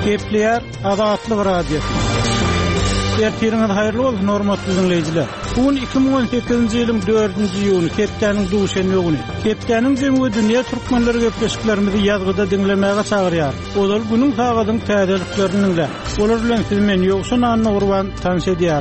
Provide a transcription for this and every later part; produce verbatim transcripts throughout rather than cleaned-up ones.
Gepleyer Azatlyk Radiosu. Ertiriniz hayırlı bolsun hormatly dinleyijiler. Bugün iki bin on sekizinji ýylyň dördünji ýyly Kepdeniň duşanby güni. Kepdeniň jemgy dünýä türkmenleri gepleşiklerimizi ýazgyda dinlemäge çagyrýar. Olar günüň tagadyň täzeliklerini dinle. Olar bilen siz men ýoksa nanny gurban tanış edýär.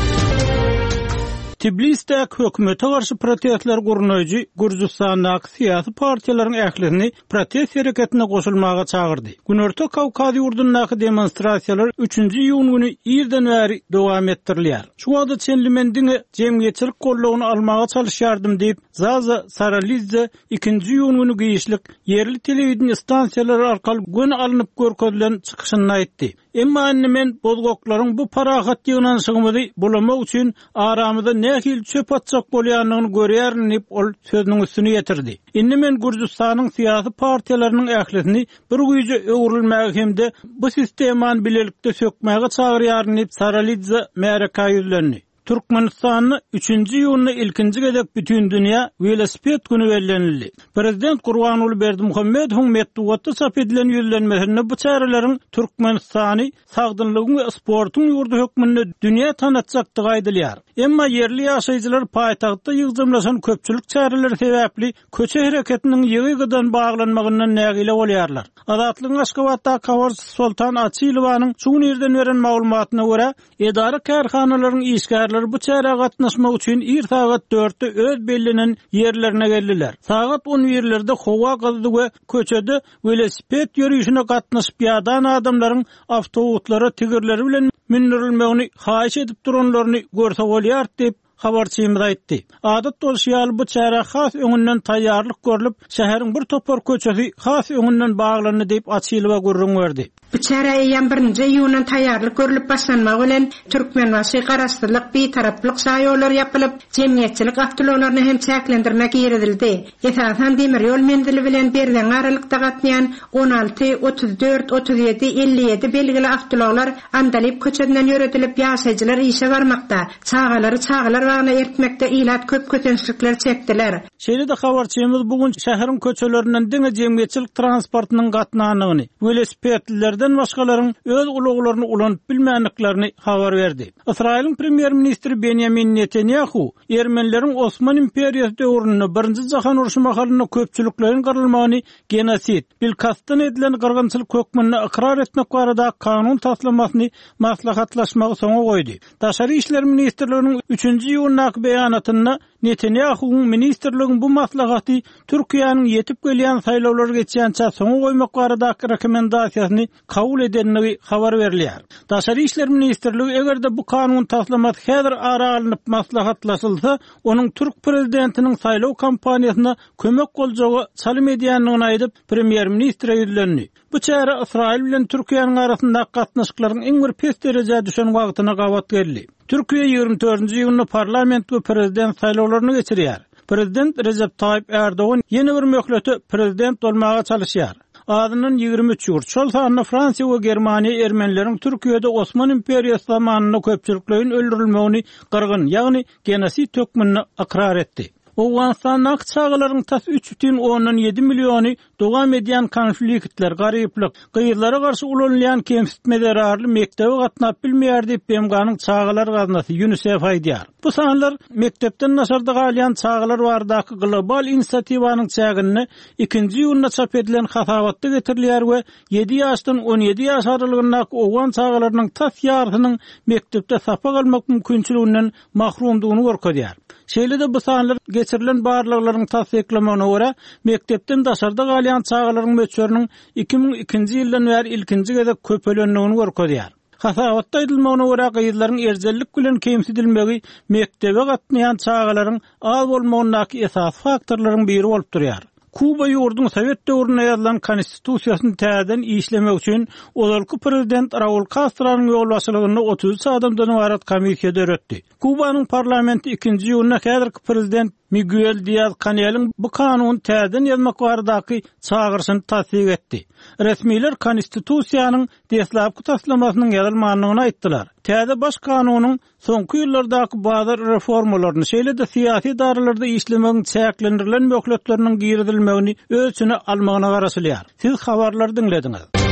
Tbilisde hökümete karşı protestler gurunajy Gürjistanyň syýasy partiýalaryň ählerini protest hereketine goşulmaga çagyrdy. Günorta Kawkaz ýurdundaky demonstrasiýalar üçünji ýyl güni ýerden bäri dowam etdirilýär. Şu wagtda çenlimendiňe jemgyýetçilik gollawyny almaga çalışýardym diýip Zaza Saralizde ikinji ýyl güni giýişlik yerli telewizion stansiýalary arkaly gün alınıp görkezlen çykyşyny aýtdy. Emma annemen bozgoklaryň bu parahat ýygnanyşyny bulamak üçin aramyda nähil çöp atjak bolýanyny görýärnip ol sözüniň üstüne ýetirdi. Indi men Gürjistanyň syýasy partiýalarynyň ählerini bir güýje öwrülmäge hemde bu sistemany bilelikde sökmäge çagyrýarnyp Saralizde mereka ýüzlendi. Türkmenistanyň üçünji ýylyny ilkinji gedek bütün dünýä velosiped güni bellenildi. Prezident Gurbanuly Berdimuhammedowyň metduatda çap edilen ýüzlenmesinde bu çärelerin Türkmenistany sagdynlygyň we sportyň ýurdu hökmünde dünýä tanatjakdygy aýdylýar. Emma yerli ýaşaýjylar paýtagtda ýygnamlaşan köpçülik çäreleri sebäpli köçe hereketiniň ýygydan baglanmagyndan nägile bolýarlar. Azatlygyň Aşgabatda Kawarç Sultan Açylowanyň şu ýerden beren maglumatyna görä, edara karhanalaryň işgärleri bu çäre gatnaşmak üçin ir sagat dörtde öz bellenen ýerlerine geldiler. Sagat on ýerlerde howa gazdy we köçede velosiped ýürüýüşine gatnaşyp ýadan adamlaryň awtobuslara tigirleri bilen mindirilmegini haýyş edip duranlaryny görse bolýar diýip habarçymyz aýtdy. Adat bolýar bu çäre has öňünden taýýarlyk görülip, şäheriň bir topar köçesi has öňünden baglandy diýip Açylowa gurrun berdi. Bu çäre ýan birinji ýylyň taýýarlyk görülip başlanmagy bilen türkmen we garşdylyk bir taraplyk saýollar ýapylyp, jemgyýetçilik aktivistlerini hem çäklendirmek ýeredildi. Esasan demir ýol mendili bilen berilen aralykda gatnaýan on alty, otuz dört, otuz ýedi, elli ýedi belgili aktivistler Andalyp köçeden ýöretilip ýaşaýjylar işe barmakda, çağalary çağalar wagna ertmekde ilat köp kötençlikler çekdiler. Şeýle-de habarçymyz bugün şäheriň köçelerinden diňe jemgyýetçilik transportynyň gatnanyny, velosipedlilerden başgalaryň öz uluglaryny ulanyp bilmänliklerini habar berdi. Israýlyň premier ministri Benjamin Netanyahu Ermenileriň Osman imperiýasy döwründe birinji jahan uruşy mahalyny köpçülikleriň garalmagyny genosit, bilkastan edilen gyrgynçylyk hökmüne ikrar etmek barada kanun taslamasyny maslahatlaşmagy soňa goýdy. Daşary işler ministrliginiň üçünji ýylynaky beýanatyna Netanyahu'nun ministerligiň bu maslahaty Türkiýanyň ýetip gelýän saýlawlary geçýänçä soňa goýmak baradaky rekomendasiýasyny kabul edenligi habar berilýär. Daşary işler ministrligi egerde bu kanun taslamat häzir ara alınıp maslahatlaşylsa, onuň Türk prezidentiniň saýlaw kampaniýasyna kömek boljagy çalym edýänligini aýdyp premier ministre ýüzlendi. Bu çäre Israil bilen Türkiýanyň arasyndaky gatnaşyklaryň iň bir pes derejä düşen wagtyna gabat geldi. Türkiýe ýygrimi dördünji ýylyny parlament we prezident saýlawlaryny geçirýär. Prezident Recep Tayyip Erdoğan ýene bir möhleti prezident bolmaga çalışýar. Adynyň ýygrimi üç ýurt. Şol sanyna Fransiýa we Germaniýa ermenileriň Türkiýede Osman imperiýasy zamanyny köpçüliklerin öldürilmegini gyrgyn, ýagny genosit hökmüne ikrar etdi. Owganstanyň çağalaryň tas üç бүтүн ondan ýedi milliony dowam edýän konfliktler, garyplyk, gyýylara garşy ulanýan kemsitme zararly mektebe gatnap bilmeýär diýip B M G'nyň çağalar gaznasy UNICEF aýdýar. Bu sanlar mektepden nasarda galýan çağalar bardaky global inisiatywanyň çägini ikinji ýylyna çap edilen hasabatda getirilýär we ýedi ýaşdan on ýedi ýaş aralygyndaky owgan çağalarynyň tas ýarsynyň mektepde sapa galmak mümkinçiliginden mahrumdygyny görkezýär. Şeýle-de bu sanlar geçirilen barlyklaryň tasdiklemegine görä, mektepden daşarda galýan çağalaryň möçberiniň iki bin ikinji ýyldan bäri ilkinji gezek köpelendigini görkezýär. Hasabatda edilmegine görä gyýylaryň erjellik bilen kemsidilmegi mektebe gatnaýan çağalaryň az bolmagynyň esas faktorlaryň biri bolup durýar. Kuba ýurduň Sowet döwründe ýazylan konstitusiýasyny täzeden işlemek üçin olalky prezident Raul Castro'nyň ýolbaşçylygyny otuz üç adamdan ibaret komissiýa döretdi. Kubanyň parlamenti ikinji ýylyna häzirki prezident Miguel Díaz-Canel'in bu kanun täzeden ýazmak baradaky çağırşyny tasdik etdi. Resmiler konstitusiýanyň deslapky taslamasynyň ýazylmanyny aýtdylar. Täze baş kanunyň soňky ýyllardaky bazar reformalaryny, şeýle-de syýasy daralarda işlemegiň çäklendirilen möhletleriniň giridilmegini ölçüne almagyna garaşylýar. Siz habarlary dinlediňiz.